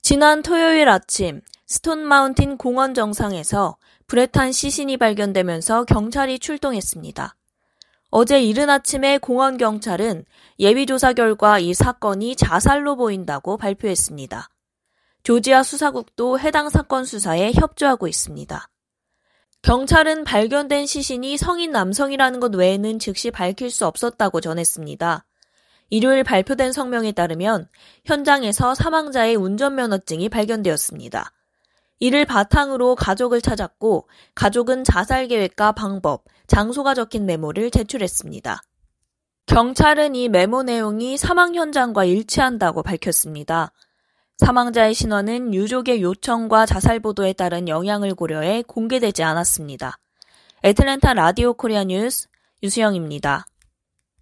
지난 토요일 아침 스톤 마운틴 공원 정상에서 불에 탄 시신이 발견되면서 경찰이 출동했습니다. 어제 이른 아침에 공원 경찰은 예비조사 결과 이 사건이 자살로 보인다고 발표했습니다. 조지아 수사국도 해당 사건 수사에 협조하고 있습니다. 경찰은 발견된 시신이 성인 남성이라는 것 외에는 즉시 밝힐 수 없었다고 전했습니다. 일요일 발표된 성명에 따르면 현장에서 사망자의 운전면허증이 발견되었습니다. 이를 바탕으로 가족을 찾았고 가족은 자살 계획과 방법, 장소가 적힌 메모를 제출했습니다. 경찰은 이 메모 내용이 사망 현장과 일치한다고 밝혔습니다. 사망자의 신원은 유족의 요청과 자살 보도에 따른 영향을 고려해 공개되지 않았습니다. 애틀랜타 라디오 코리아 뉴스 유수영입니다.